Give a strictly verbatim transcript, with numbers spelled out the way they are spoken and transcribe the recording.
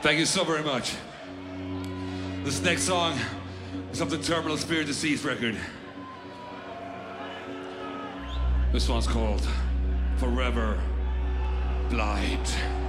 Thank you so very much. This next song is off the Terminal Spirit Deceased record. This one's called Forever Blind.